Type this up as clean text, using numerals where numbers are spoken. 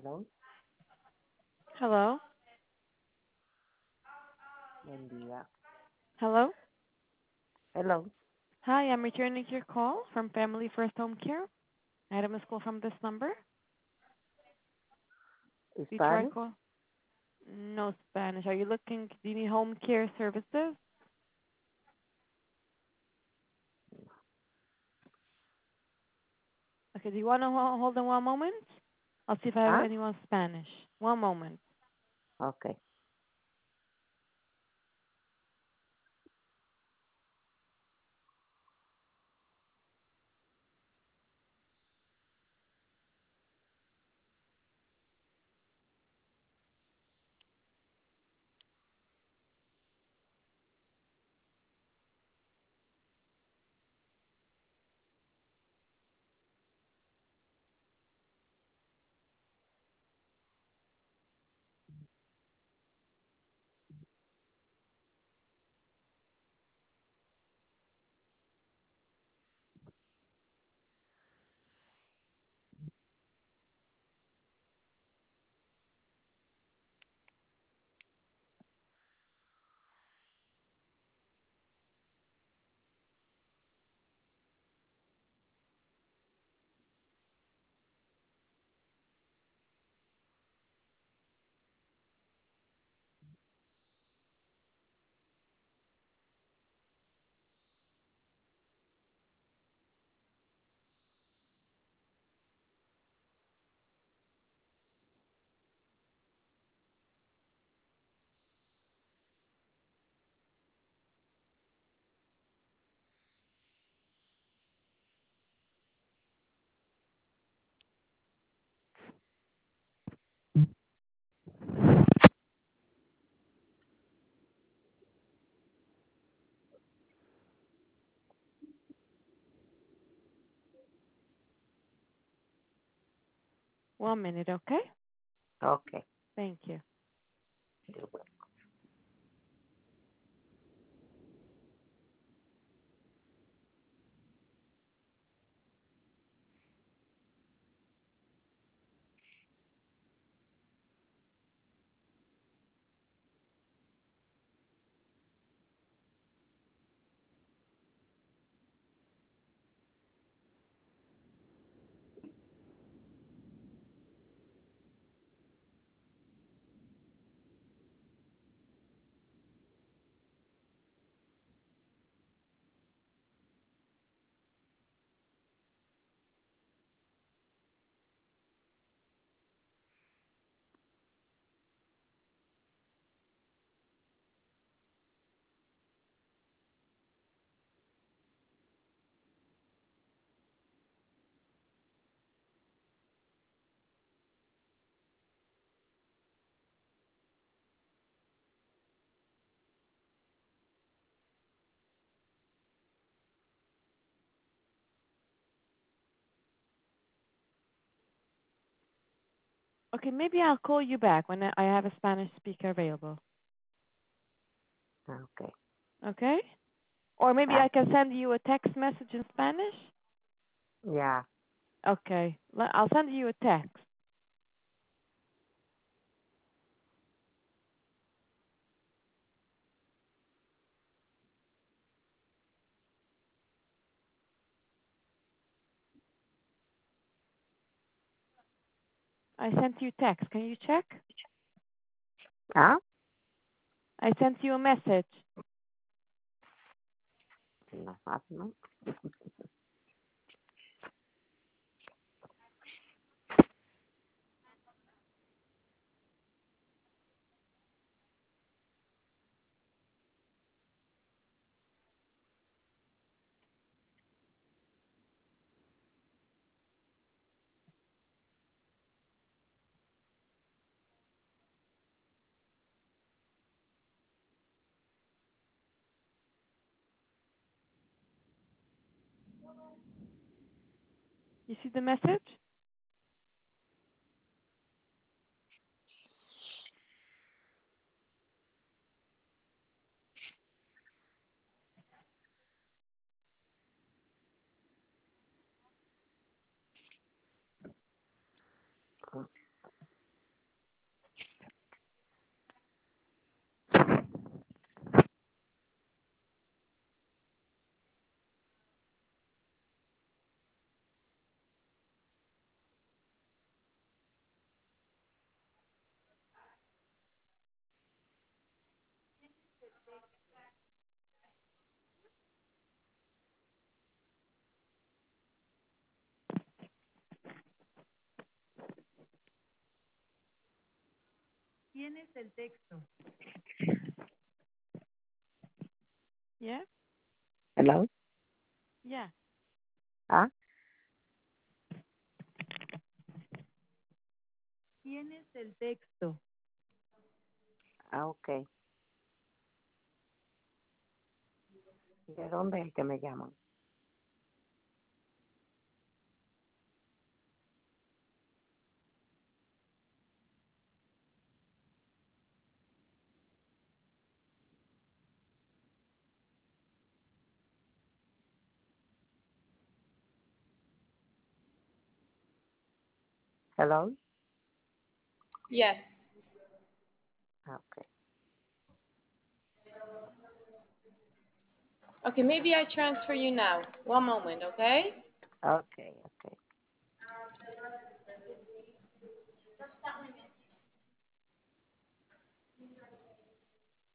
Hello, Hello? buen día. Hello? Hello, Hi, I'm returning your call from Family First Home Care. I had a missed call from this number. You try Spanish. call? No Spanish. Are you looking, do you need home care services? Okay, do you want to hold on one moment? I'll see if I have Ah, anyone Spanish. One moment. okay, One minute, okay? okay. Thank you. You're welcome. Okay, maybe I'll call you back when I have a Spanish speaker available. Okay. Okay? Or maybe Ah, I can send you a text message in Spanish? yeah. Okay. I'll send you a text. I sent you text. Can you check? Ah, I sent you a message. no, no. You see the message? Tienes el texto. Yeah? Hello? Yeah. Ah, Tienes el texto. ok. ¿De dónde es que me llaman? Hello? Yes. Ok. Okay, maybe I transfer you now. One moment, okay? Ok, ok.